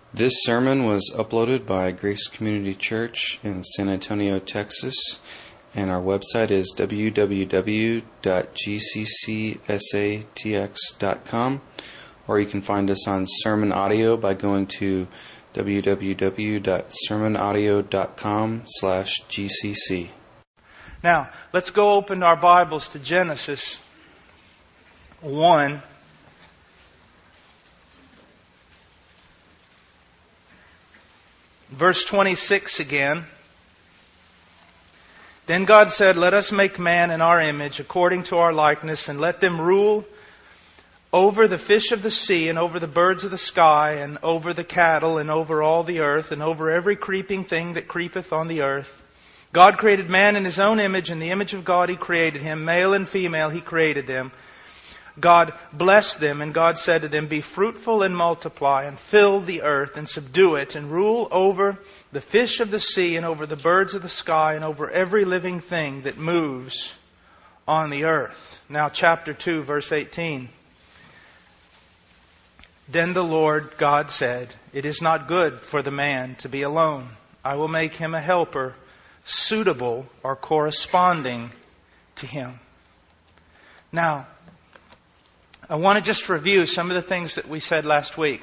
This sermon was uploaded by Grace Community Church in San Antonio, Texas, and our website is www.gccsatx.com, or you can find us on Sermon Audio by going to www.sermonaudio.com/GCC. Now, let's go open our Bibles to Genesis 1. Verse 26 again. Then God said, "Let us make man in our image, according to our likeness, and let them rule over the fish of the sea, and over the birds of the sky, and over the cattle, and over all the earth, and over every creeping thing that creepeth on the earth." God created man in His own image. In the image of God He created him. Male and female He created them. God blessed them, and God said to them, "Be fruitful and multiply, and fill the earth, and subdue it, and rule over the fish of the sea, and over the birds of the sky, and over every living thing that moves on the earth." Now chapter 2, verse 18. Then the Lord God said, "It is not good for the man to be alone. I will make him a helper suitable or corresponding to him." Now, I want to just review some of the things that we said last week.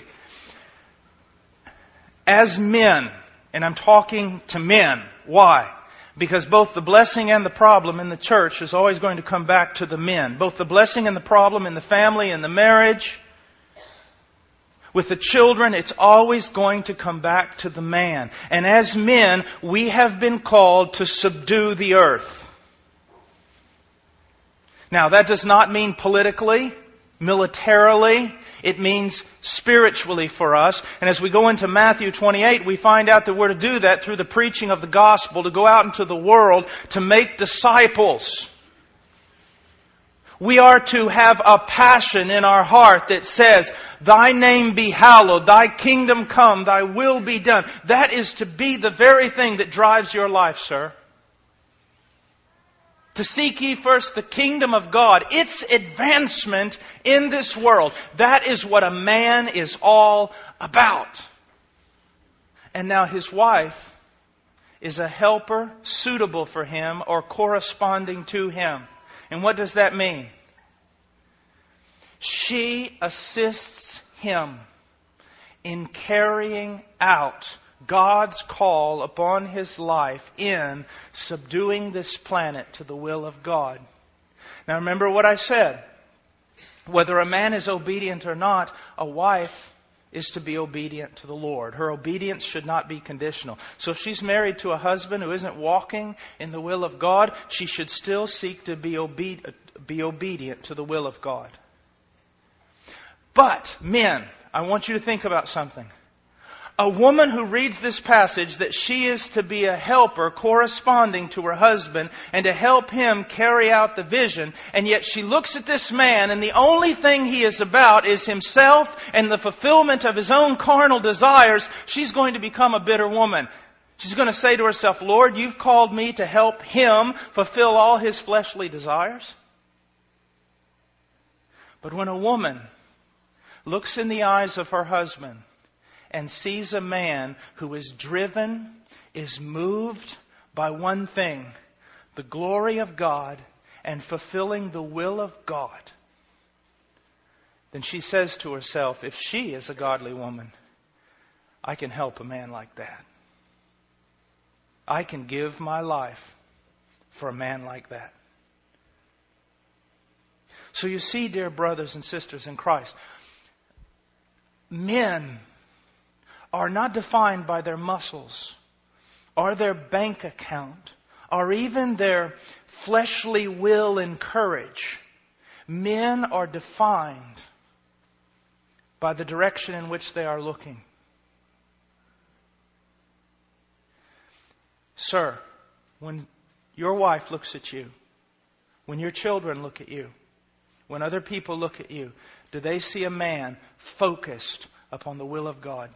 As men, and I'm talking to men, why? Because both the blessing and the problem in the church is always going to come back to the men. Both the blessing and the problem in the family and the marriage, with the children, it's always going to come back to the man. And as men, we have been called to subdue the earth. Now, that does not mean politically, militarily. It means spiritually for us. And as we go into Matthew 28, we find out that we're to do that through the preaching of the gospel, to go out into the world to make disciples. We are to have a passion in our heart that says, "Thy name be hallowed, Thy kingdom come, Thy will be done." That is to be the very thing that drives your life, sir. To seek ye first the kingdom of God, its advancement in this world. That is what a man is all about. And now his wife is a helper suitable for him or corresponding to him. And what does that mean? She assists him in carrying out God's call upon his life in subduing this planet to the will of God. Now remember what I said. Whether a man is obedient or not, a wife is to be obedient to the Lord. Her obedience should not be conditional. So if she's married to a husband who isn't walking in the will of God, she should still seek to be obedient to the will of God. But, men, I want you to think about something. A woman who reads this passage that she is to be a helper corresponding to her husband and to help him carry out the vision, and yet she looks at this man and the only thing he is about is himself and the fulfillment of his own carnal desires, she's going to become a bitter woman. She's going to say to herself, "Lord, you've called me to help him fulfill all his fleshly desires." But when a woman looks in the eyes of her husband and sees a man who is driven, is moved by one thing, the glory of God and fulfilling the will of God, then she says to herself, if she is a godly woman, I can help a man like that. I can give my life for a man like that. So you see, dear brothers and sisters in Christ, men are not defined by their muscles or their bank account or even their fleshly will and courage. Men are defined by the direction in which they are looking. Sir, when your wife looks at you, when your children look at you, when other people look at you, do they see a man focused upon the will of God?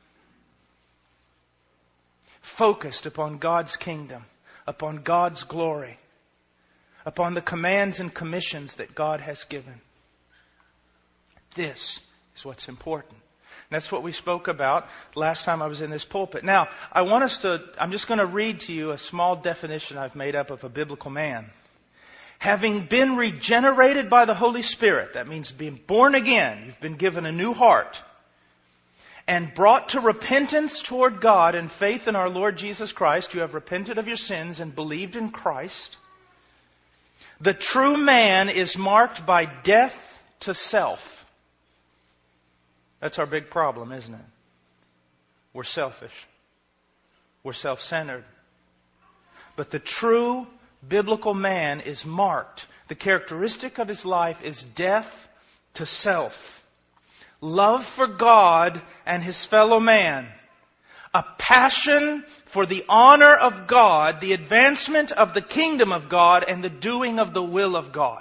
Focused upon God's kingdom, upon God's glory, upon the commands and commissions that God has given. This is what's important. That's what we spoke about last time I was in this pulpit. Now, I'm just going to read to you a small definition I've made up of a biblical man. Having been regenerated by the Holy Spirit, that means being born again, you've been given a new heart, and brought to repentance toward God and faith in our Lord Jesus Christ, you have repented of your sins and believed in Christ. The true man is marked by death to self. That's our big problem, isn't it? We're selfish. We're self-centered. But the true biblical man is marked. The characteristic of his life is death to self. Love for God and his fellow man. A passion for the honor of God, the advancement of the kingdom of God, and the doing of the will of God.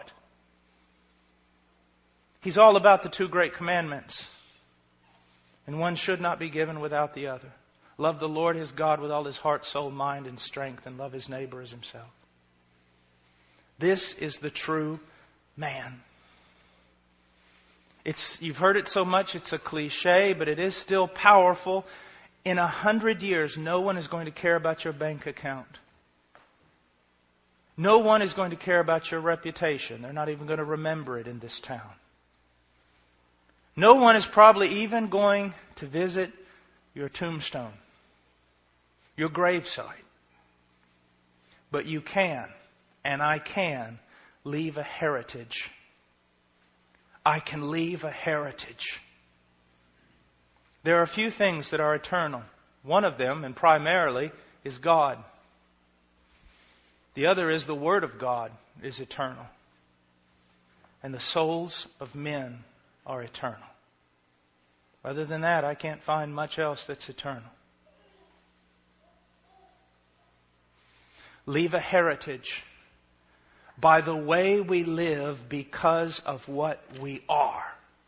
He's all about the two great commandments. And one should not be given without the other. Love the Lord his God with all his heart, soul, mind, and strength, and love his neighbor as himself. This is the true man. You've heard it so much, it's a cliche, but it is still powerful. In 100 years, no one is going to care about your bank account. No one is going to care about your reputation. They're not even going to remember it in this town. No one is probably even going to visit your tombstone, your gravesite. But you can, and I can, leave a heritage. I can leave a heritage. There are a few things that are eternal. One of them, and primarily, is God. The other is the Word of God is eternal. And the souls of men are eternal. Other than that, I can't find much else that's eternal. Leave a heritage by the way we live because of what we are.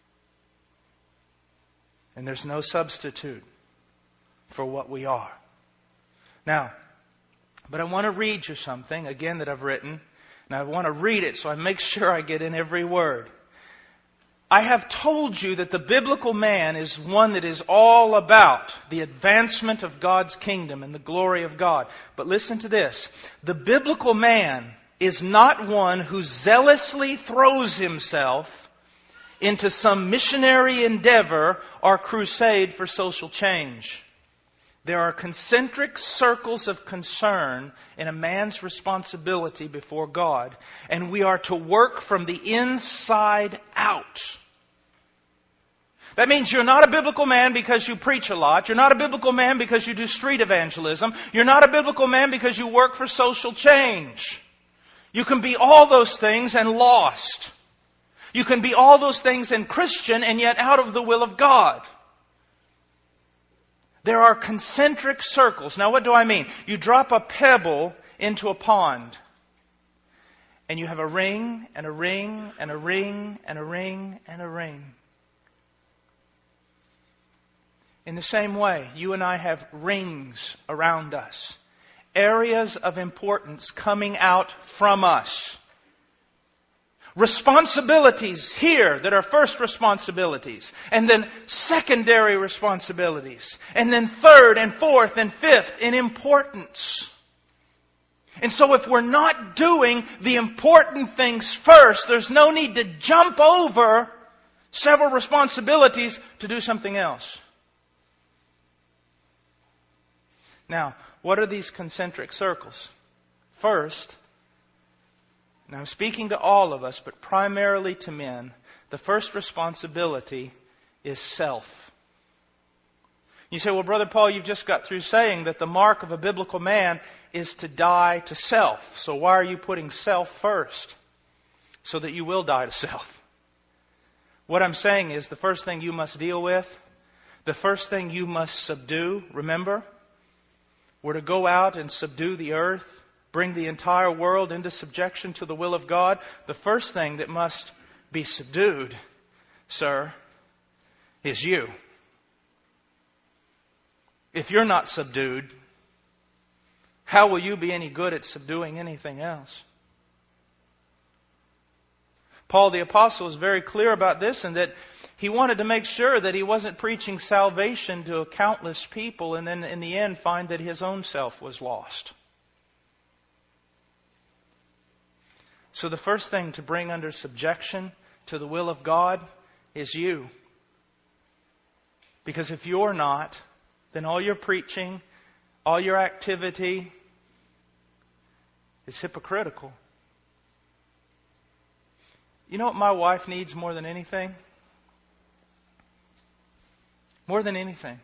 And there's no substitute for what we are. Now, but I want to read you something, again, that I've written. And I want to read it so I make sure I get in every word. I have told you that the biblical man is one that is all about the advancement of God's kingdom and the glory of God. But listen to this. The biblical man is not one who zealously throws himself into some missionary endeavor or crusade for social change. There are concentric circles of concern in a man's responsibility before God, and we are to work from the inside out. That means you're not a biblical man because you preach a lot. You're not a biblical man because you do street evangelism. You're not a biblical man because you work for social change. You can be all those things and lost. You can be all those things and Christian and yet out of the will of God. There are concentric circles. Now what do I mean? You drop a pebble into a pond. And you have a ring and a ring and a ring and a ring and a ring. In the same way, you and I have rings around us. Areas of importance coming out from us. Responsibilities here that are first responsibilities. And then secondary responsibilities. And then third and fourth and fifth in importance. And so if we're not doing the important things first, there's no need to jump over several responsibilities to do something else. Now, what are these concentric circles? First, and I'm speaking to all of us, but primarily to men, the first responsibility is self. You say, well, Brother Paul, you've just got through saying that the mark of a biblical man is to die to self. So why are you putting self first? So that you will die to self. What I'm saying is the first thing you must deal with, the first thing you must subdue, remember, we're to go out and subdue the earth, bring the entire world into subjection to the will of God. The first thing that must be subdued, sir, is you. If you're not subdued, how will you be any good at subduing anything else? Paul the Apostle was very clear about this, and that he wanted to make sure that he wasn't preaching salvation to countless people and then in the end find that his own self was lost. So the first thing to bring under subjection to the will of God is you. Because if you're not, then all your preaching, all your activity is hypocritical. You know what my wife needs more than anything? More than anything.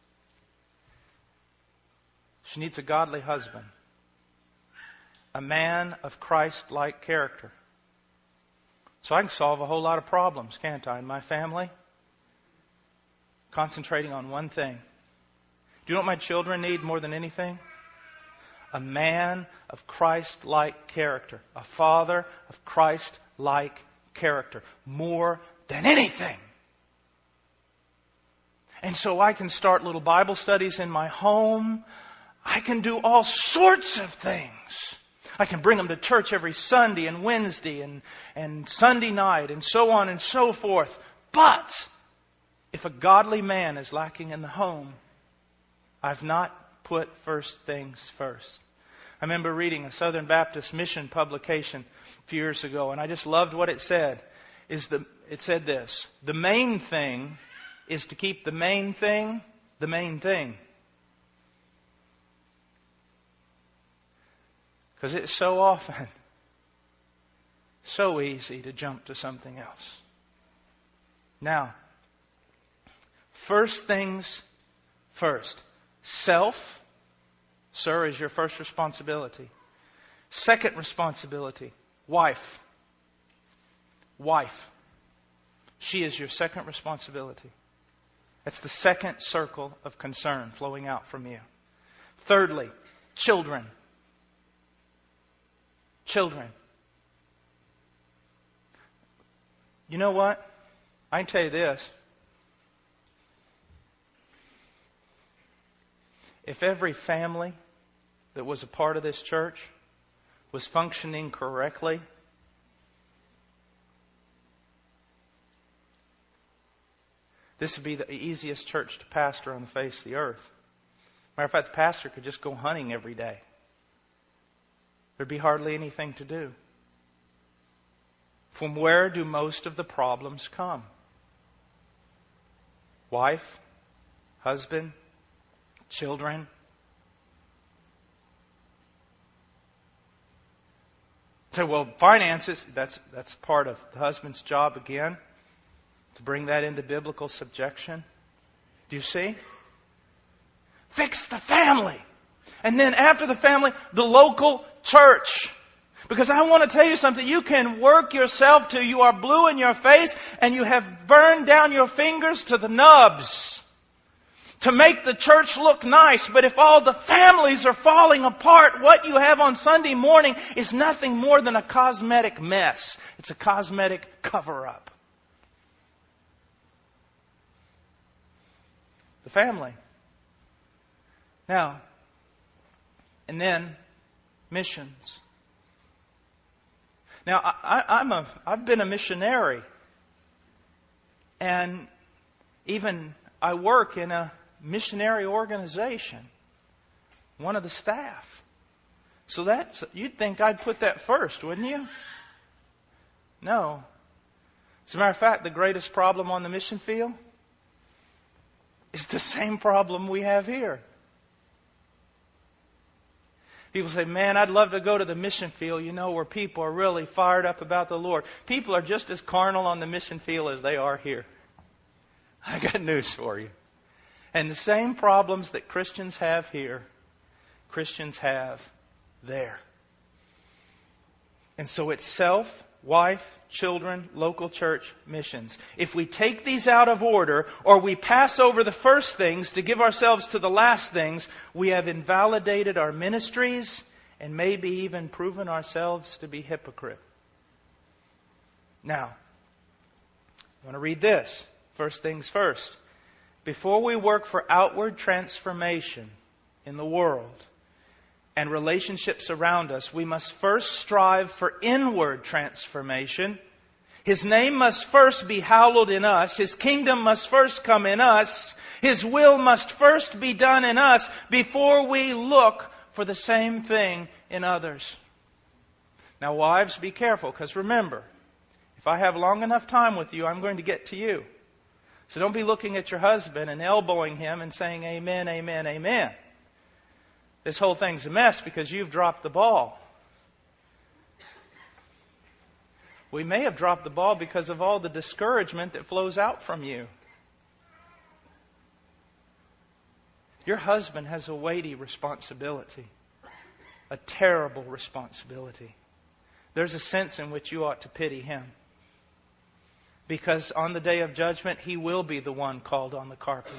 She needs a godly husband. A man of Christ-like character. So I can solve a whole lot of problems, can't I, in my family? Concentrating on one thing. Do you know what my children need more than anything? A man of Christ-like character. A father of Christ-like character. More than anything. And so I can start little Bible studies in my home. I can do all sorts of things. I can bring them to church every Sunday and Wednesday and Sunday night and so on and so forth. But if a godly man is lacking in the home, I've not put first things first. I remember reading a Southern Baptist mission publication a few years ago, and I just loved what it said. It said this: the main thing is to keep the main thing the main thing. Because it's so often so easy to jump to something else. Now, first things first. Self, sir, is your first responsibility. Second responsibility, wife. Wife. She is your second responsibility. That's the second circle of concern flowing out from you. Thirdly, children. Children. You know what? I can tell you this. If every family that was a part of this church was functioning correctly, this would be the easiest church to pastor on the face of the earth. Matter of fact, the pastor could just go hunting every day. There'd be hardly anything to do. From where do most of the problems come? Wife, husband, children. So, well, finances, that's part of the husband's job again, to bring that into biblical subjection. Do you see? Fix the family. And then after the family, the local church. Because I want to tell you something. You can work yourself till you are blue in your face and you have burned down your fingers to the nubs to make the church look nice. But if all the families are falling apart, what you have on Sunday morning is nothing more than a cosmetic mess. It's a cosmetic cover-up. The family. Now, and then missions. Now, I've been a missionary, and even I work in a missionary organization, one of the staff. So you'd think I'd put that first, wouldn't you? No. As a matter of fact, the greatest problem on the mission field is the same problem we have here. People say, man, I'd love to go to the mission field, where people are really fired up about the Lord. People are just as carnal on the mission field as they are here. I got news for you. And the same problems that Christians have here, Christians have there. And so it's self, wife, children, local church, missions. If we take these out of order, or we pass over the first things to give ourselves to the last things, we have invalidated our ministries and maybe even proven ourselves to be hypocrite. Now, I want to read this. First things first. Before we work for outward transformation in the world and relationships around us, we must first strive for inward transformation His name must first be hallowed in us. His kingdom must first come in us. His will must first be done in us before we look for the same thing in others. Now, wives, be careful, because remember, if I have long enough time with you, I'm going to get to you. So don't be looking at your husband and elbowing him and saying, amen, amen, amen. This whole thing's a mess because you've dropped the ball. We may have dropped the ball because of all the discouragement that flows out from you. Your husband has a weighty responsibility, a terrible responsibility. There's a sense in which you ought to pity him. Because on the day of judgment, he will be the one called on the carpet.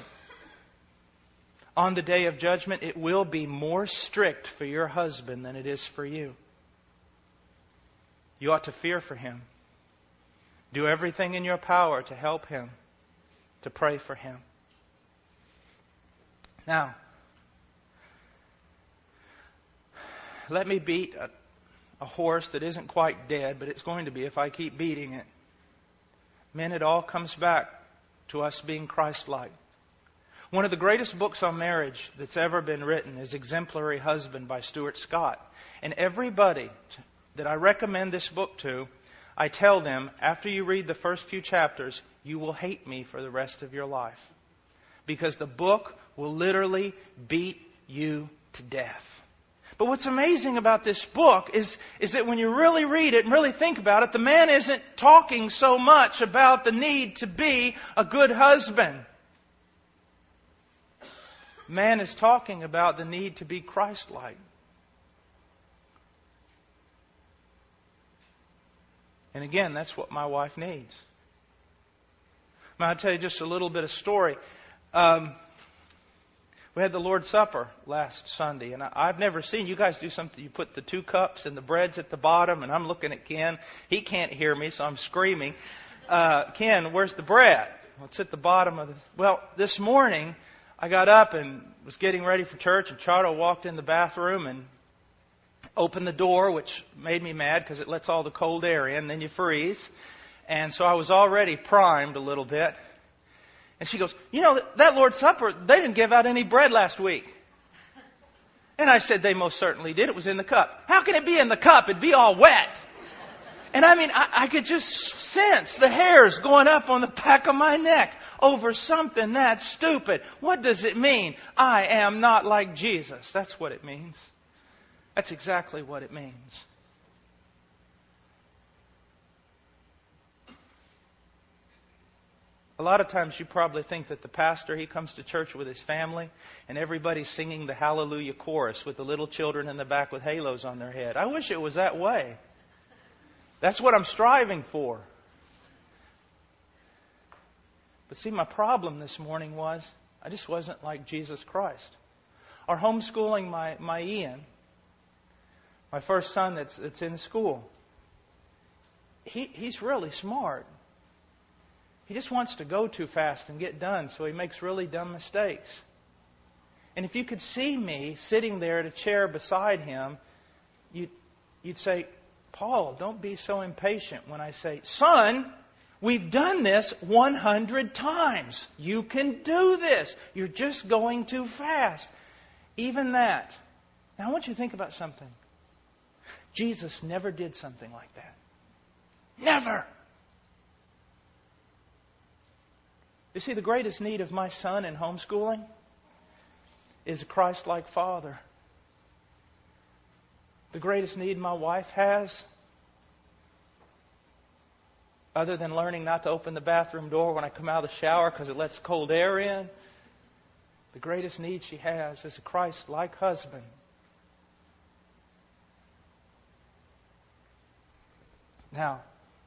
On the day of judgment, it will be more strict for your husband than it is for you. You ought to fear for him. Do everything in your power to help him, to pray for him. Now, let me beat a horse that isn't quite dead, but it's going to be if I keep beating it. Men, it all comes back to us being Christ-like. One of the greatest books on marriage that's ever been written is Exemplary Husband by Stuart Scott. And everybody that I recommend this book to, I tell them, after you read the first few chapters, you will hate me for the rest of your life. Because the book will literally beat you to death. But what's amazing about this book is that when you really read it and really think about it, the man isn't talking so much about the need to be a good husband. Man is talking about the need to be Christ-like. And again, that's what my wife needs. I'll tell you just a little bit of story. We had the Lord's Supper last Sunday, and I've never seen you guys do something. You put the 2 cups and the bread's at the bottom, and I'm looking at Ken. He can't hear me, so I'm screaming. Ken, where's the bread? Well, it's at the bottom of the... Well, this morning, I got up and was getting ready for church, and Chardo walked in the bathroom and opened the door, which made me mad because it lets all the cold air in, then you freeze. And so I was already primed a little bit. And she goes, you know, that Lord's Supper, they didn't give out any bread last week. And I said, they most certainly did. It was in the cup. How can it be in the cup? It'd be all wet. And I mean, I could just sense the hairs going up on the back of my neck over something that stupid. What does it mean? I am not like Jesus. That's what it means. That's exactly what it means. A lot of times you probably think that the pastor, he comes to church with his family and everybody's singing the Hallelujah chorus with the little children in the back with halos on their head. I wish it was that way. That's what I'm striving for. But see, my problem this morning was I just wasn't like Jesus Christ. Our homeschooling my Ian, my first son that's in school, he's really smart. He just wants to go too fast and get done, so he makes really dumb mistakes. And if you could see me sitting there at a chair beside him, you'd say, Paul, don't be so impatient when I say, son, we've done this 100 times. You can do this. You're just going too fast. Even that. Now I want you to think about something. Jesus never did something like that. Never. You see, the greatest need of my son in homeschooling is a Christ-like father. The greatest need my wife has, other than learning not to open the bathroom door when I come out of the shower because it lets cold air in, the greatest need she has is a Christ-like husband. Now,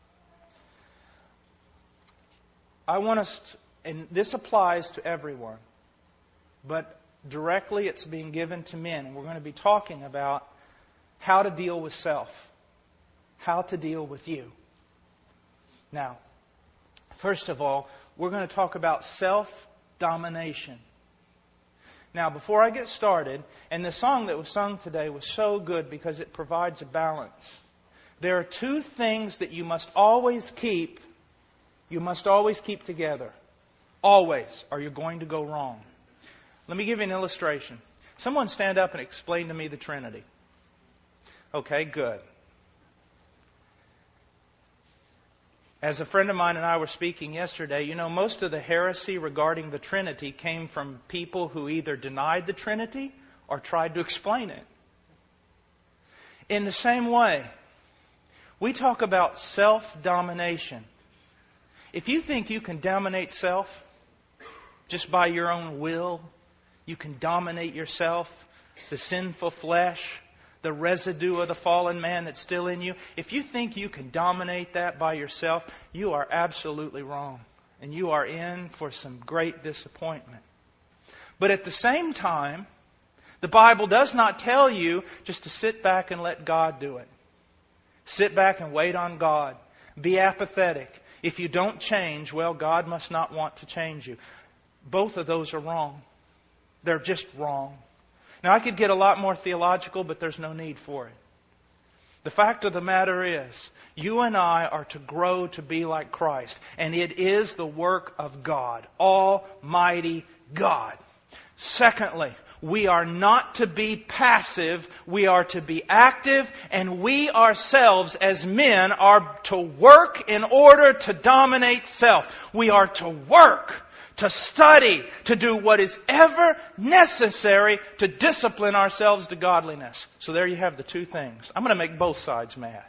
I want us to, and this applies to everyone, but directly it's being given to men. And we're going to be talking about how to deal with self, how to deal with you. Now, first of all, we're going to talk about self-domination. Now, before I get started, and the song that was sung today was so good because it provides a balance. There are two things that you must always keep together. Always, or you're going to go wrong. Let me give you an illustration. Someone stand up and explain to me the Trinity. Okay, good. As a friend of mine and I were speaking yesterday, most of the heresy regarding the Trinity came from people who either denied the Trinity or tried to explain it. In the same way, we talk about self-domination. If you think you can dominate self just by your own will, you can dominate yourself, the sinful flesh, the residue of the fallen man that's still in you. If you think you can dominate that by yourself, you are absolutely wrong. And you are in for some great disappointment. But at the same time, the Bible does not tell you just to sit back and let God do it. Sit back and wait on God. Be apathetic. If you don't change, well, God must not want to change you. Both of those are wrong. They're just wrong. Now, I could get a lot more theological, but there's no need for it. The fact of the matter is, you and I are to grow to be like Christ. And it is the work of God, Almighty God. Secondly, we are not to be passive, we are to be active, and we ourselves as men are to work in order to dominate self. We are to work, to study, to do what is ever necessary to discipline ourselves to godliness. So there you have the two things. I'm going to make both sides mad.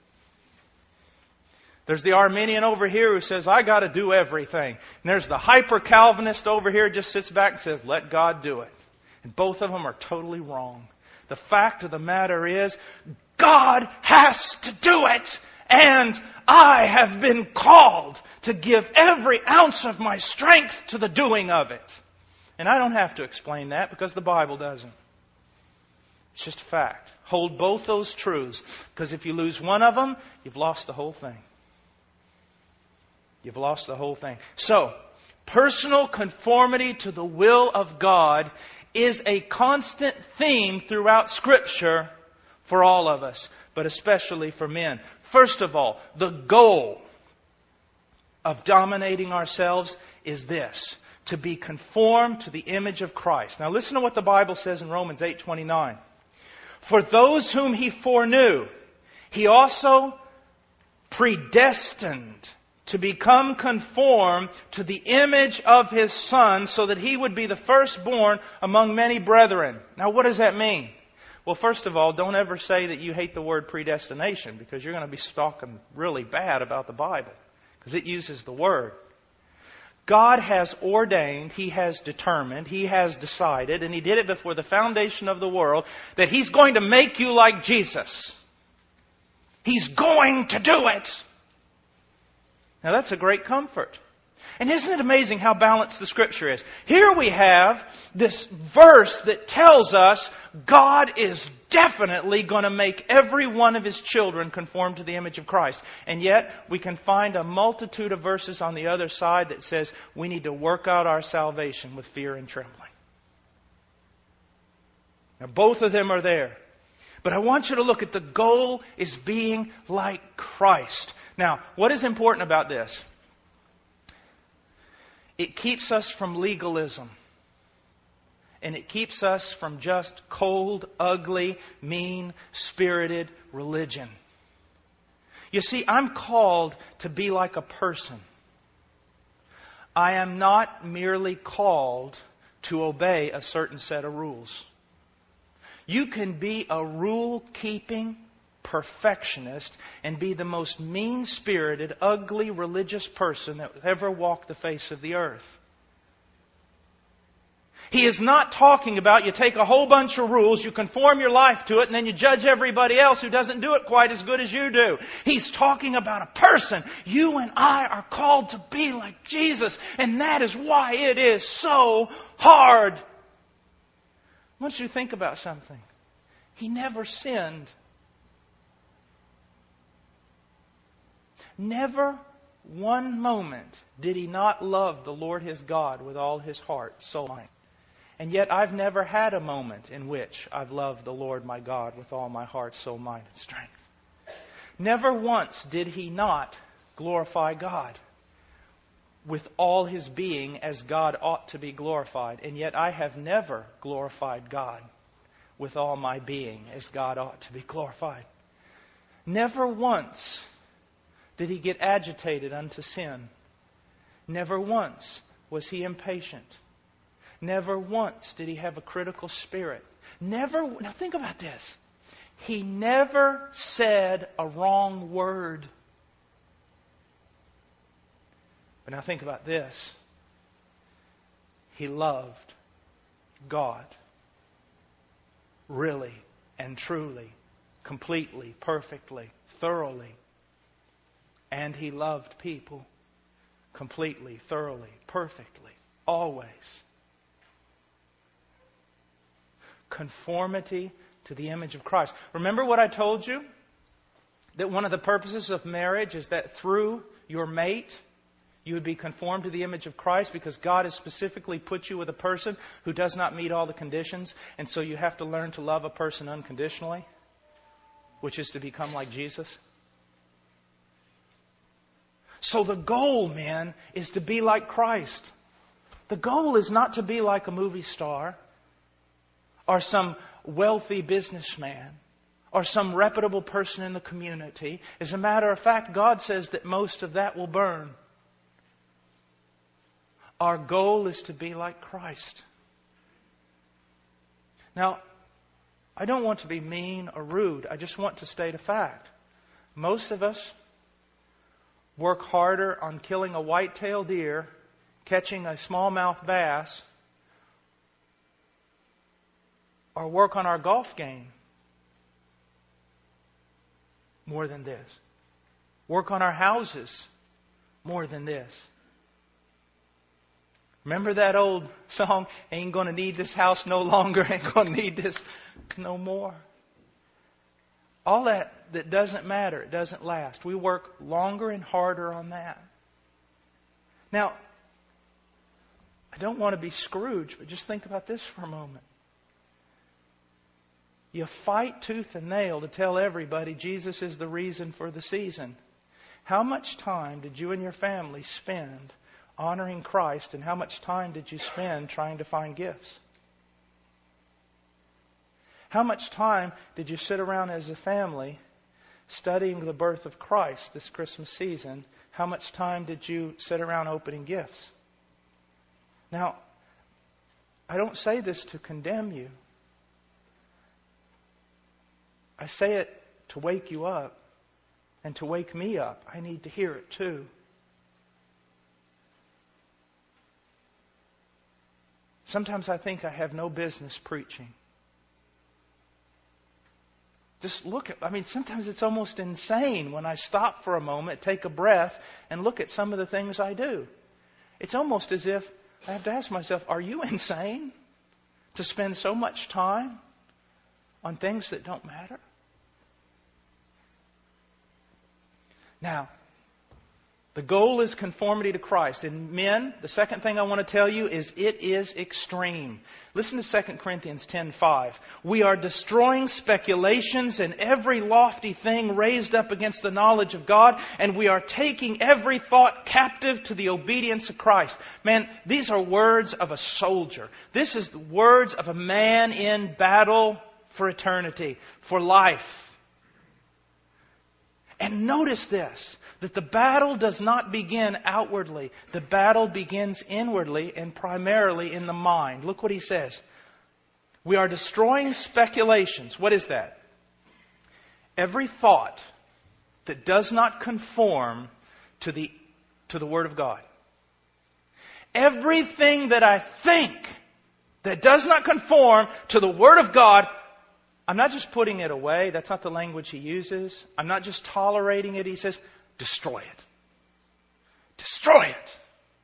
There's the Arminian over here who says, I got to do everything. And there's the hyper-Calvinist over here who just sits back and says, let God do it. And both of them are totally wrong. The fact of the matter is, God has to do it. And I have been called to give every ounce of my strength to the doing of it. And I don't have to explain that because the Bible doesn't. It's just a fact. Hold both those truths, because if you lose one of them, you've lost the whole thing. You've lost the whole thing. So, personal conformity to the will of God is a constant theme throughout Scripture for all of us, but especially for men. First of all, the goal of dominating ourselves is this: to be conformed to the image of Christ. Now listen to what the Bible says in Romans 8:29. For those whom He foreknew, He also predestined to become conformed to the image of His Son, so that He would be the firstborn among many brethren. Now what does that mean? Well, first of all, don't ever say that you hate the word predestination, because you're going to be talking really bad about the Bible, because it uses the word. God has ordained, He has determined, He has decided, and He did it before the foundation of the world, that He's going to make you like Jesus. He's going to do it. Now that's a great comfort. And isn't it amazing how balanced the Scripture is? Here we have this verse that tells us God is definitely going to make every one of His children conform to the image of Christ. And yet we can find a multitude of verses on the other side that says we need to work out our salvation with fear and trembling. Now both of them are there. But I want you to look at the goal is being like Christ. Now, what is important about this? It keeps us from legalism. And it keeps us from just cold, ugly, mean-spirited religion. You see, I'm called to be like a person. I am not merely called to obey a certain set of rules. You can be a rule-keeping perfectionist and be the most mean-spirited, ugly, religious person that ever walked the face of the earth. He is not talking about you take a whole bunch of rules, you conform your life to it, and then you judge everybody else who doesn't do it quite as good as you do. He's talking about a person. You and I are called to be like Jesus, and that is why it is so hard. I want you to think about something. He never sinned. Never one moment did He not love the Lord His God with all His heart, soul, mind. And yet I've never had a moment in which I've loved the Lord my God with all my heart, soul, mind, and strength. Never once did he not glorify God with all his being as God ought to be glorified. And yet I have never glorified God with all my being as God ought to be glorified. Never once did he get agitated unto sin. Never once was he impatient. Never once did he have a critical spirit. Now think about this. He never said a wrong word. But now think about this. He loved God really and truly, completely, perfectly, thoroughly. And he loved people completely, thoroughly, perfectly, always. Conformity to the image of Christ. Remember what I told you? That one of the purposes of marriage is that through your mate, you would be conformed to the image of Christ, because God has specifically put you with a person who does not meet all the conditions. And so you have to learn to love a person unconditionally, which is to become like Jesus. So the goal, men, is to be like Christ. The goal is not to be like a movie star or some wealthy businessman or some reputable person in the community. As a matter of fact, God says that most of that will burn. Our goal is to be like Christ. Now, I don't want to be mean or rude. I just want to state a fact. Most of us work harder on killing a white-tailed deer, catching a smallmouth bass, or work on our golf game more than this. Work on our houses more than this. Remember that old song, ain't gonna need this house no longer, ain't gonna need this no more. All that doesn't matter, it doesn't last. We work longer and harder on that. Now, I don't want to be Scrooge, but just think about this for a moment. You fight tooth and nail to tell everybody Jesus is the reason for the season. How much time did you and your family spend honoring Christ, and how much time did you spend trying to find gifts? How much time did you sit around as a family studying the birth of Christ this Christmas season? How much time did you sit around opening gifts? Now, I don't say this to condemn you. I say it to wake you up and to wake me up. I need to hear it too. Sometimes I think I have no business preaching. Just look at, sometimes it's almost insane when I stop for a moment, take a breath, and look at some of the things I do. It's almost as if I have to ask myself, are you insane to spend so much time on things that don't matter? Now, the goal is conformity to Christ. And men, the second thing I want to tell you is it is extreme. Listen to 2 Corinthians 10:5. We are destroying speculations and every lofty thing raised up against the knowledge of God, and we are taking every thought captive to the obedience of Christ. Man, these are words of a soldier. This is the words of a man in battle for eternity, for life. And notice this, that the battle does not begin outwardly. The battle begins inwardly and primarily in the mind. Look what he says. We are destroying speculations. What is that? Every thought that does not conform to the Word of God. Everything that I think that does not conform to the Word of God, I'm not just putting it away. That's not the language he uses. I'm not just tolerating it. He says, destroy it. Destroy it.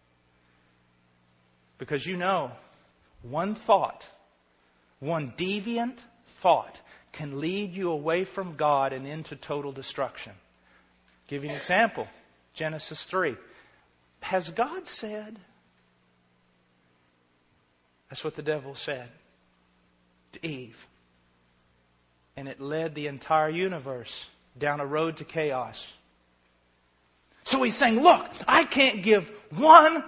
Because you know, one thought, one deviant thought can lead you away from God and into total destruction. I'll give you an example. Genesis 3. Has God said? That's what the devil said to Eve. And it led the entire universe down a road to chaos. So he's saying, look, I can't give one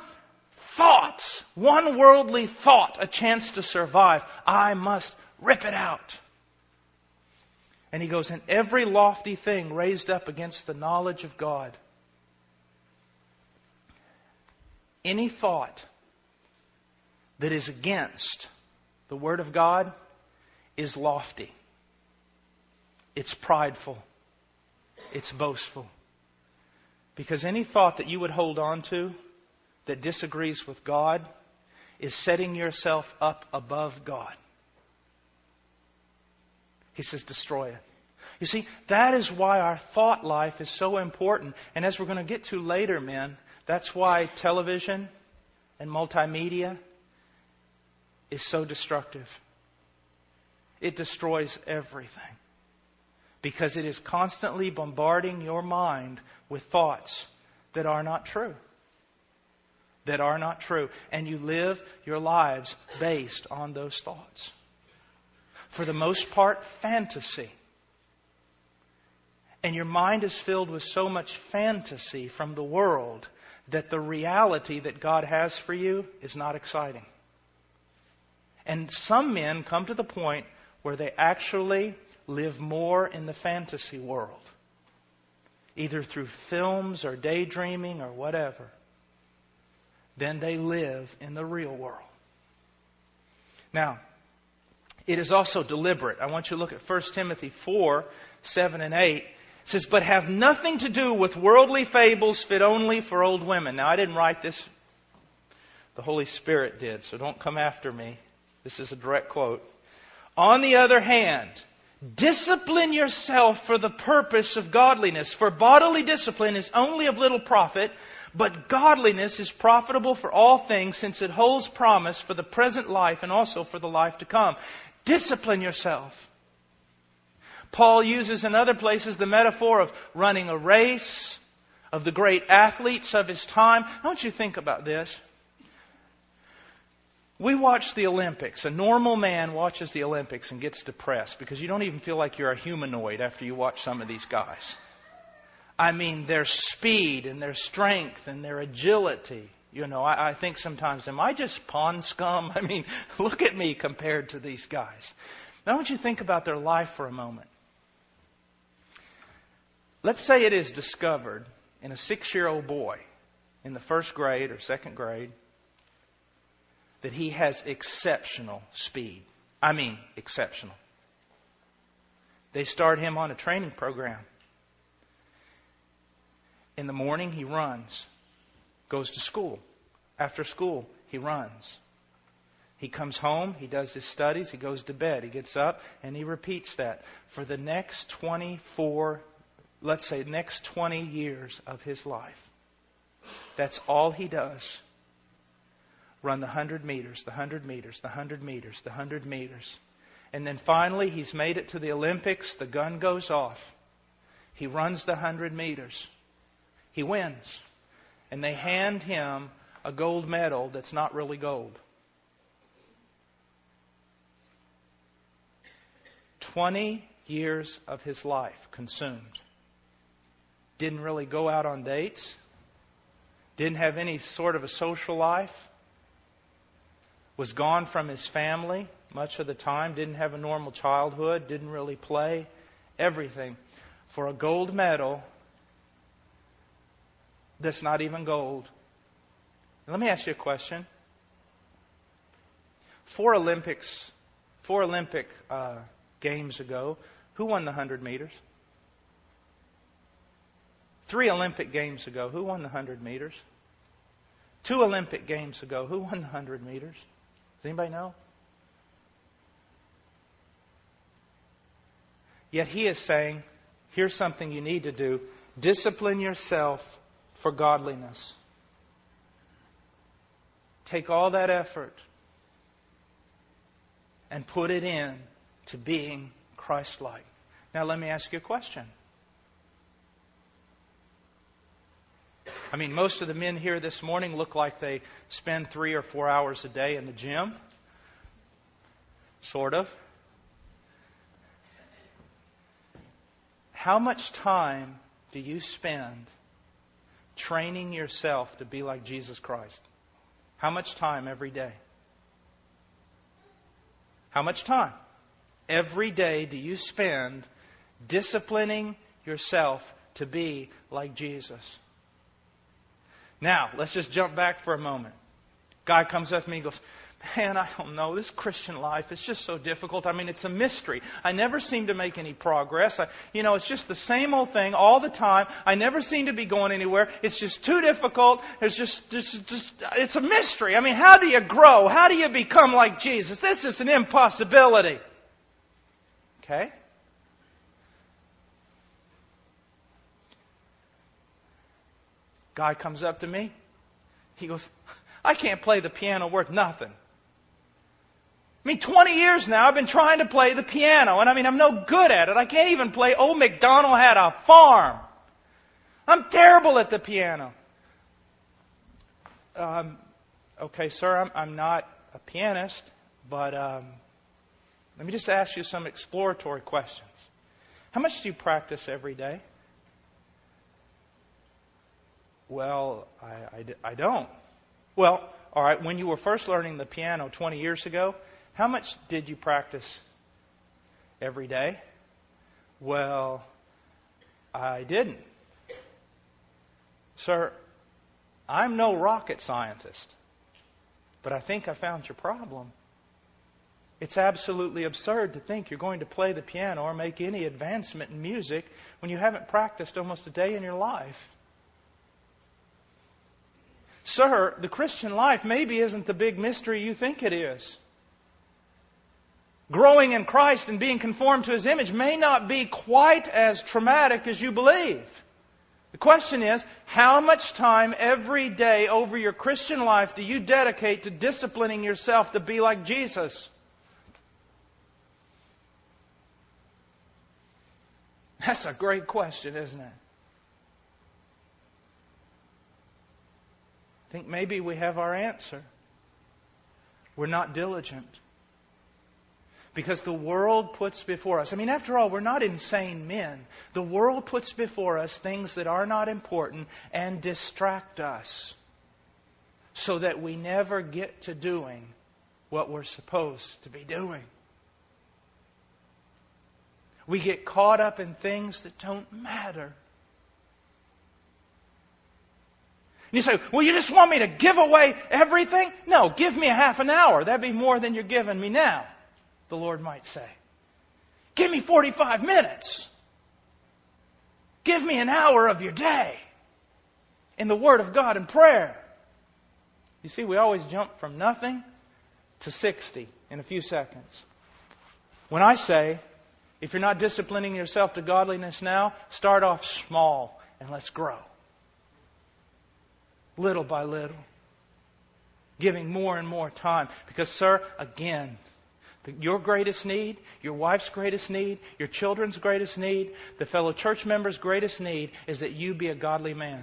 worldly thought, a chance to survive. I must rip it out. And he goes, and every lofty thing raised up against the knowledge of God. Any thought that is against the Word of God is lofty. It's prideful. It's boastful. Because any thought that you would hold on to that disagrees with God is setting yourself up above God. He says, destroy it. You see, that is why our thought life is so important. And as we're going to get to later, men, that's why television and multimedia is so destructive. It destroys everything. Because it is constantly bombarding your mind with thoughts that are not true. That are not true. And you live your lives based on those thoughts. For the most part, fantasy. And your mind is filled with so much fantasy from the world that the reality that God has for you is not exciting. And some men come to the point where they actually live more in the fantasy world, either through films or daydreaming or whatever, than they live in the real world. Now, it is also deliberate. I want you to look at 1 Timothy 4, 7 and 8. It says, but have nothing to do with worldly fables fit only for old women. Now, I didn't write this. The Holy Spirit did, so don't come after me. This is a direct quote. On the other hand, discipline yourself for the purpose of godliness. For bodily discipline is only of little profit, but godliness is profitable for all things, since it holds promise for the present life and also for the life to come. Discipline yourself. Paul uses in other places the metaphor of running a race, of the great athletes of his time. I want you to think about this. We watch the Olympics. A normal man watches the Olympics and gets depressed because you don't even feel like you're a humanoid after you watch some of these guys. I mean, their speed and their strength and their agility. You know, I think sometimes, am I just pond scum? I mean, look at me compared to these guys. Now I want you to think about their life for a moment. Let's say it is discovered in a 6-year-old boy in the first grade or second grade that he has exceptional speed. I mean, exceptional. They start him on a training program. In the morning, he runs, goes to school. After school, he runs. He comes home, he does his studies, he goes to bed, he gets up, and he repeats that for the next 20 years of his life. That's all he does. Run the 100 meters, the 100 meters, the 100 meters, the 100 meters. And then finally, he's made it to the Olympics. The gun goes off. He runs the 100 meters. He wins. And they hand him a gold medal that's not really gold. 20 years of his life consumed. Didn't really go out on dates. Didn't have any sort of a social life. Was gone from his family much of the time. Didn't have a normal childhood. Didn't really play. Everything. For a gold medal that's not even gold. Let me ask you a question. 4 Olympic games ago, who won the 100 meters? 3 Olympic games ago, who won the 100 meters? 2 Olympic games ago, who won the 100 meters? Does anybody know? Yet he is saying, here's something you need to do. Discipline yourself for godliness. Take all that effort and put it in to being Christ-like. Now let me ask you a question. I mean, most of the men here this morning look like they spend 3 or 4 hours a day in the gym. Sort of. How much time do you spend training yourself to be like Jesus Christ? How much time every day? How much time every day do you spend disciplining yourself to be like Jesus? Now, let's just jump back for a moment. Guy comes up to me and goes, man, I don't know. This Christian life is just so difficult. I mean, it's a mystery. I never seem to make any progress. It's just the same old thing all the time. I never seem to be going anywhere. It's just too difficult. It's a mystery. I mean, how do you grow? How do you become like Jesus? This is an impossibility. Okay? Guy comes up to me. He goes, I can't play the piano worth nothing. 20 years now I've been trying to play the piano, and I'm no good at it. I can't even play Old MacDonald Had a Farm. I'm terrible at the piano. Okay, sir, I'm not a pianist, but let me just ask you some exploratory questions. How much do you practice every day? Well, I don't. Well, all right, when you were first learning the piano 20 years ago, how much did you practice every day? Well, I didn't. Sir, I'm no rocket scientist, but I think I found your problem. It's absolutely absurd to think you're going to play the piano or make any advancement in music when you haven't practiced almost a day in your life. Sir, the Christian life maybe isn't the big mystery you think it is. Growing in Christ and being conformed to His image may not be quite as traumatic as you believe. The question is, how much time every day over your Christian life do you dedicate to disciplining yourself to be like Jesus? That's a great question, isn't it? I think maybe we have our answer. We're not diligent. Because the world puts before us, after all, we're not insane men. The world puts before us things that are not important and distract us so that we never get to doing what we're supposed to be doing. We get caught up in things that don't matter. And you say, well, you just want me to give away everything? No, give me a half an hour. That'd be more than you're giving me now, the Lord might say. Give me 45 minutes. Give me an hour of your day in the Word of God and prayer. You see, we always jump from nothing to 60 in a few seconds. When I say, if you're not disciplining yourself to godliness now, start off small and let's grow. Little by little. Giving more and more time. Because, sir, again, your greatest need, your wife's greatest need, your children's greatest need, the fellow church member's greatest need is that you be a godly man.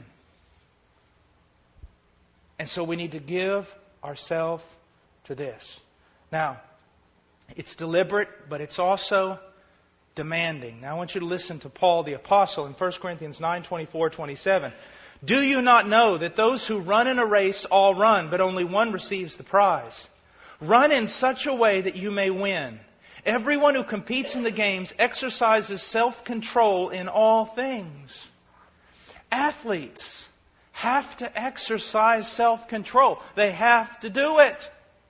And so we need to give ourselves to this. Now, it's deliberate, but it's also demanding. Now I want you to listen to Paul the Apostle in 1 Corinthians 9:24-27. Do you not know that those who run in a race all run, but only one receives the prize? Run in such a way that you may win. Everyone who competes in the games exercises self-control in all things. Athletes have to exercise self-control. They have to do it.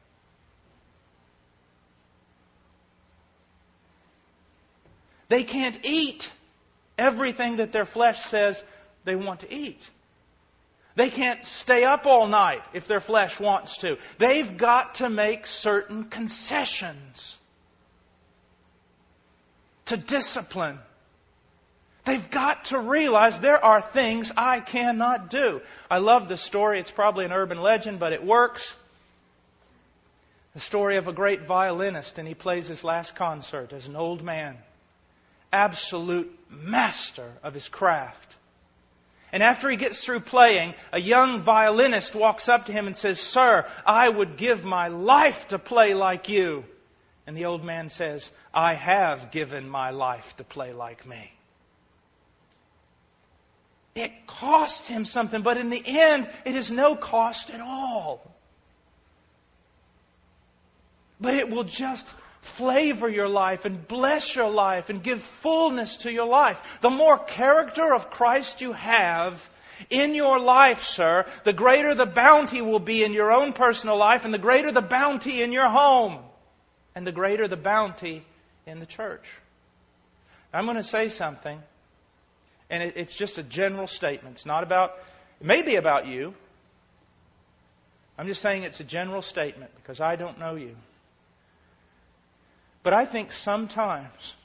They can't eat everything that their flesh says they want to eat. They can't stay up all night if their flesh wants to. They've got to make certain concessions to discipline. They've got to realize there are things I cannot do. I love this story. It's probably an urban legend, but it works. The story of a great violinist, and he plays his last concert as an old man. Absolute master of his craft. And after he gets through playing, a young violinist walks up to him and says, "Sir, I would give my life to play like you." And the old man says, "I have given my life to play like me." It costs him something, but in the end, it is no cost at all. But it will just flavor your life and bless your life and give fullness to your life. The more character of Christ you have in your life, sir, the greater the bounty will be in your own personal life, and the greater the bounty in your home, and the greater the bounty in the church. I'm going to say something, and it's just a general statement. It's not about, it may be about you. I'm just saying it's a general statement because I don't know you. But I think sometimes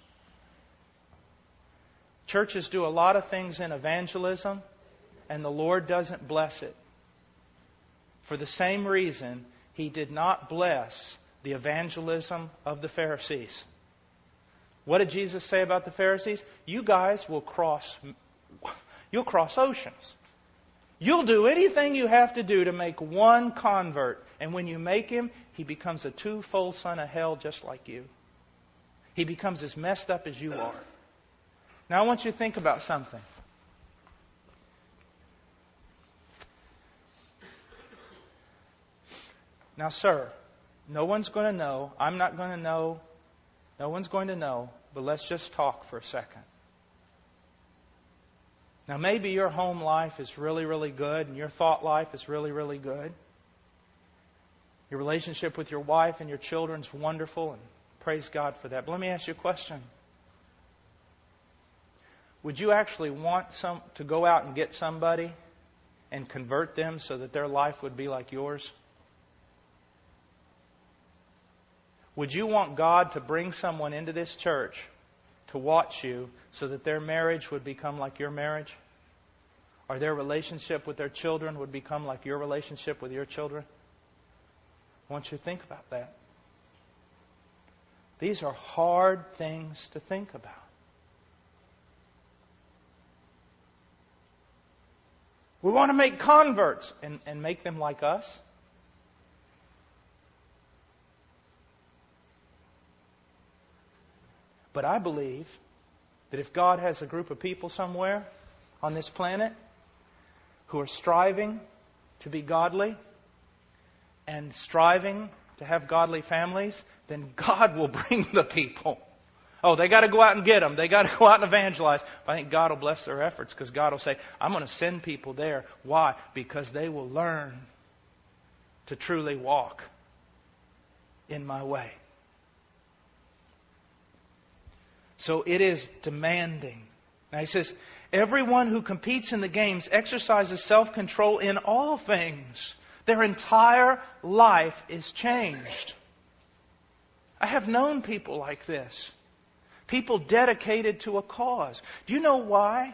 churches do a lot of things in evangelism and the Lord doesn't bless it. For the same reason He did not bless the evangelism of the Pharisees. What did Jesus say about the Pharisees? You guys will cross oceans. You'll do anything you have to do to make one convert. And when you make him, he becomes a twofold son of hell just like you. He becomes as messed up as you are. Now I want you to think about something. Now, sir, no one's going to know. I'm not going to know. No one's going to know. But let's just talk for a second. Now, maybe your home life is really, really good, and your thought life is really, really good. Your relationship with your wife and your children is wonderful, and praise God for that. But let me ask you a question. Would you actually want to go out and get somebody and convert them so that their life would be like yours? Would you want God to bring someone into this church to watch you so that their marriage would become like your marriage? Or their relationship with their children would become like your relationship with your children? I want you to think about that. These are hard things to think about. We want to make converts and make them like us. But I believe that if God has a group of people somewhere on this planet who are striving to be godly and striving to have godly families, then God will bring the people. Oh, they got to go out and get them. They got to go out and evangelize. But I think God will bless their efforts because God will say, I'm going to send people there. Why? Because they will learn to truly walk in my way. So it is demanding. Now he says, everyone who competes in the games exercises self-control in all things. Their entire life is changed. I have known people like this. People dedicated to a cause. Do you know why?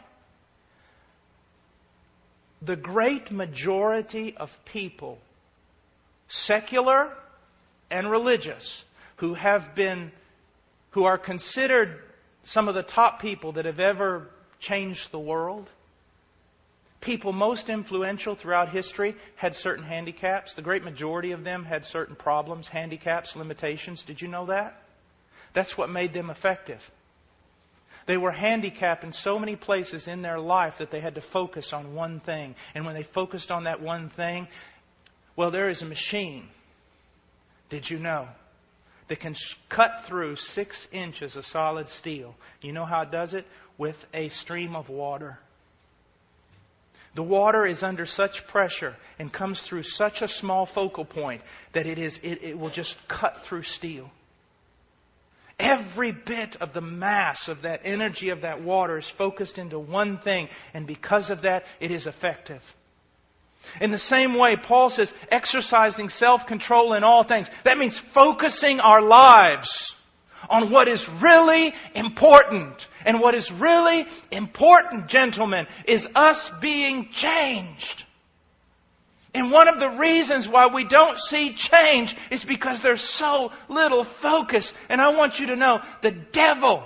The great majority of people, secular and religious, who are considered some of the top people that have ever changed the world, people most influential throughout history, had certain handicaps. The great majority of them had certain problems, handicaps, limitations. Did you know that? That's what made them effective. They were handicapped in so many places in their life that they had to focus on one thing. And when they focused on that one thing, well, there is a machine, did you know, that can cut through 6 inches of solid steel. You know how it does it? With a stream of water. The water is under such pressure and comes through such a small focal point that it will just cut through steel. Every bit of the mass of that energy of that water is focused into one thing, and because of that, it is effective. In the same way, Paul says, exercising self-control in all things. That means focusing our lives on what is really important. And what is really important, gentlemen, is us being changed. And one of the reasons why we don't see change is because there's so little focus. And I want you to know, the devil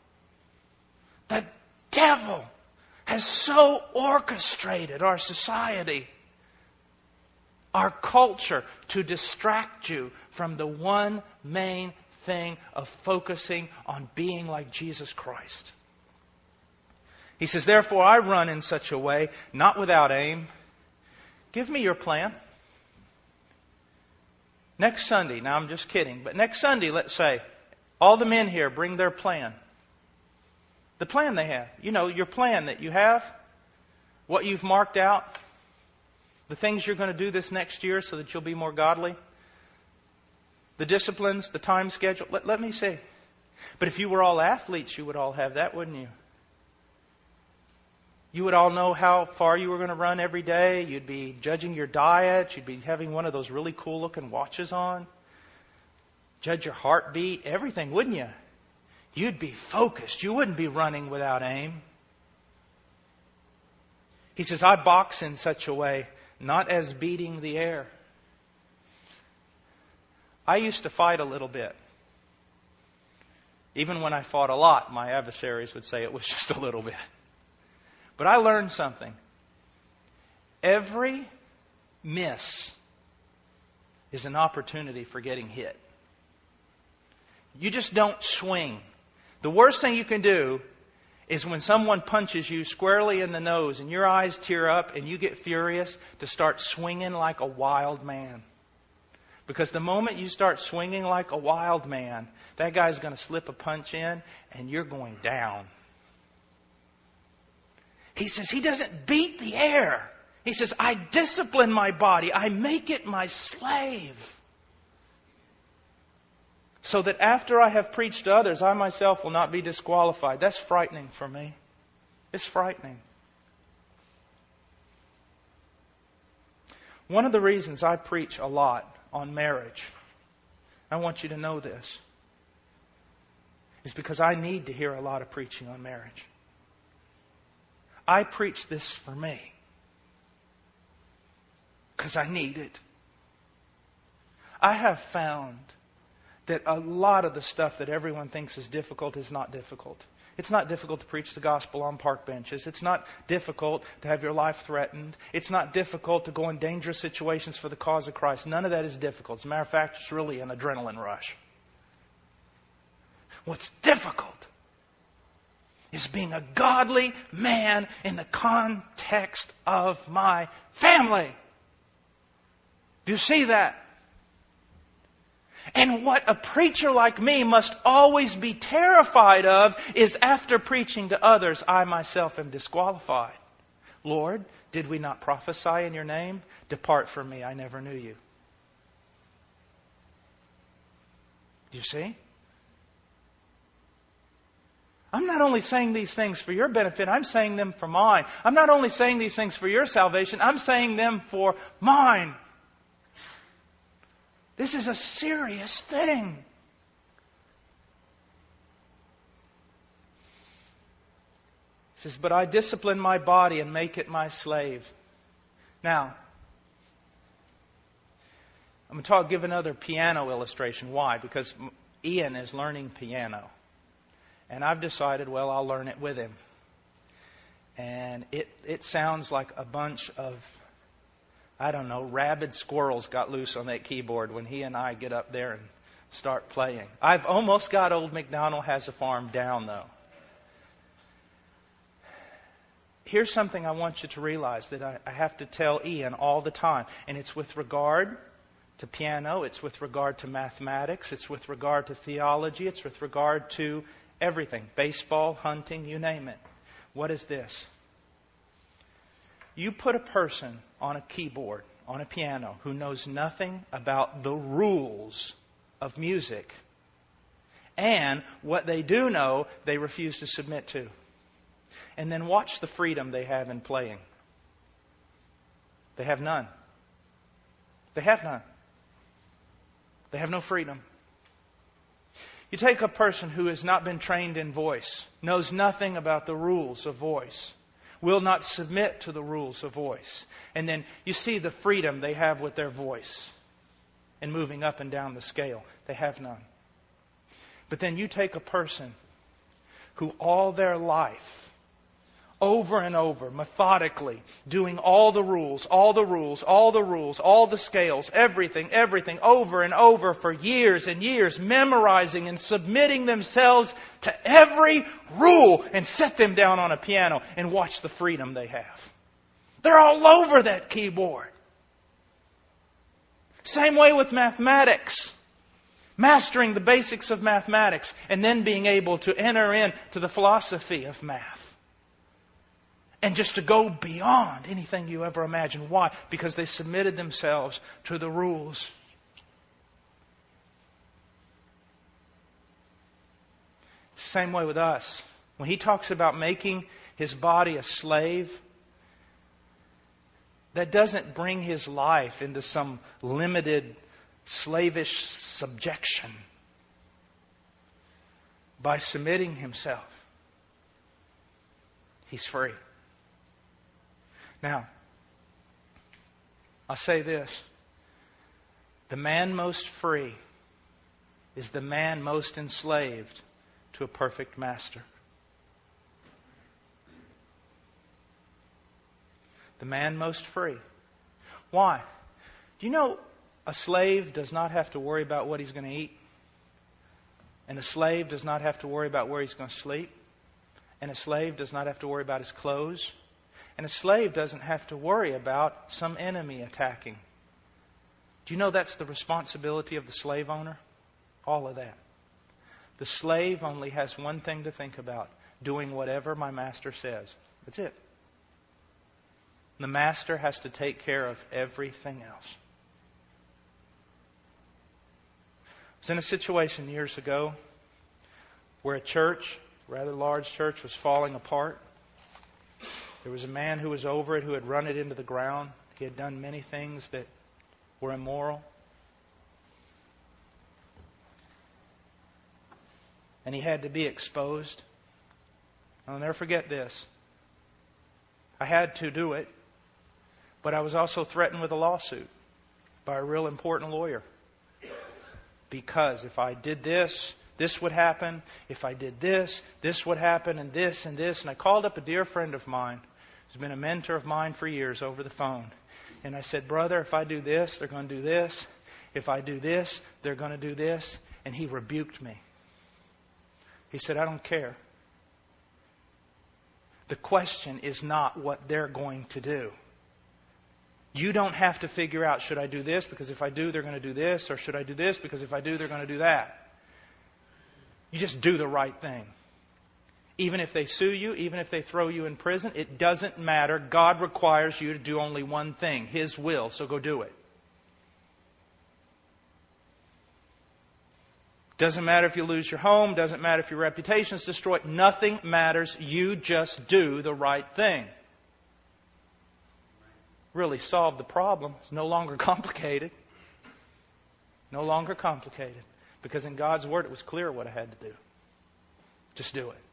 has so orchestrated our society, our culture, to distract you from the one main thing of focusing on being like Jesus Christ. He says, therefore I run in such a way, not without aim. Give me your plan. Next Sunday, now I'm just kidding, but next Sunday, let's say, all the men here bring their plan. The plan they have. You know, your plan that you have, what you've marked out, the things you're going to do this next year so that you'll be more godly, the disciplines, the time schedule. Let me see. But if you were all athletes, you would all have that, wouldn't you? You would all know how far you were going to run every day. You'd be judging your diet. You'd be having one of those really cool looking watches on. Judge your heartbeat, everything, wouldn't you? You'd be focused. You wouldn't be running without aim. He says, I box in such a way, not as beating the air. I used to fight a little bit. Even when I fought a lot, my adversaries would say it was just a little bit. But I learned something. Every miss is an opportunity for getting hit. You just don't swing. The worst thing you can do is when someone punches you squarely in the nose and your eyes tear up and you get furious, to start swinging like a wild man. Because the moment you start swinging like a wild man, that guy's going to slip a punch in and you're going down. He says he doesn't beat the air. He says, I discipline my body. I make it my slave. So that after I have preached to others, I myself will not be disqualified. That's frightening for me. It's frightening. One of the reasons I preach a lot on marriage, I want you to know this, is because I need to hear a lot of preaching on marriage. I preach this for me because I need it. I have found that a lot of the stuff that everyone thinks is difficult is not difficult. It's not difficult to preach the gospel on park benches. It's not difficult to have your life threatened. It's not difficult to go in dangerous situations for the cause of Christ. None of that is difficult. As a matter of fact, it's really an adrenaline rush. What's difficult is being a godly man in the context of my family. Do you see that? And what a preacher like me must always be terrified of is after preaching to others, I myself am disqualified. Lord, did we not prophesy in your name? Depart from me, I never knew you. Do you see? I'm not only saying these things for your benefit, I'm saying them for mine. I'm not only saying these things for your salvation, I'm saying them for mine. This is a serious thing. He says, but I discipline my body and make it my slave. Now, I'm going to give another piano illustration. Why? Because Ian is learning piano. And I've decided, well, I'll learn it with him. And it sounds like a bunch of, I don't know, rabid squirrels got loose on that keyboard when he and I get up there and start playing. I've almost got Old MacDonald Has a Farm down, though. Here's something I want you to realize that I have to tell Ian all the time. And it's with regard to piano. It's with regard to mathematics. It's with regard to theology. It's with regard to everything. Baseball, hunting, you name it. What is this? You put a person on a keyboard, on a piano, who knows nothing about the rules of music. And what they do know, they refuse to submit to. And then watch the freedom they have in playing. They have none. They have none. They have no freedom. You take a person who has not been trained in voice, knows nothing about the rules of voice, will not submit to the rules of voice. And then you see the freedom they have with their voice and moving up and down the scale. They have none. But then you take a person who all their life over and over, methodically, doing all the rules, all the rules, all the rules, all the scales, everything, over and over for years and years, memorizing and submitting themselves to every rule, and set them down on a piano and watch the freedom they have. They're all over that keyboard. Same way with mathematics. Mastering the basics of mathematics and then being able to enter into the philosophy of math. And just to go beyond anything you ever imagined. Why? Because they submitted themselves to the rules. Same way with us. When He talks about making His body a slave, that doesn't bring His life into some limited, slavish subjection. By submitting Himself, He's free. Now, I'll say this. The man most free is the man most enslaved to a perfect master. The man most free. Why? Do you know a slave does not have to worry about what he's going to eat? And a slave does not have to worry about where he's going to sleep? And a slave does not have to worry about his clothes? And a slave doesn't have to worry about some enemy attacking. Do you know that's the responsibility of the slave owner? All of that. The slave only has one thing to think about: doing whatever my master says. That's it. The master has to take care of everything else. I was in a situation years ago where a church, a rather large church, was falling apart. There was a man who was over it who had run it into the ground. He had done many things that were immoral. And he had to be exposed. I'll never forget this. I had to do it, but I was also threatened with a lawsuit by a real important lawyer. Because if I did this, this would happen. If I did this, this would happen, and this and this. And I called up a dear friend of mine who's been a mentor of mine for years over the phone. And I said, brother, if I do this, they're going to do this. If I do this, they're going to do this. And he rebuked me. He said, I don't care. The question is not what they're going to do. You don't have to figure out, should I do this because if I do, they're going to do this, or should I do this because if I do, they're going to do that. You just do the right thing. Even if they sue you, even if they throw you in prison, it doesn't matter. God requires you to do only one thing, His will, so go do it. Doesn't matter if you lose your home, doesn't matter if your reputation is destroyed, nothing matters. You just do the right thing. Really solve the problem. It's no longer complicated. No longer complicated. Because in God's Word it was clear what I had to do. Just do it.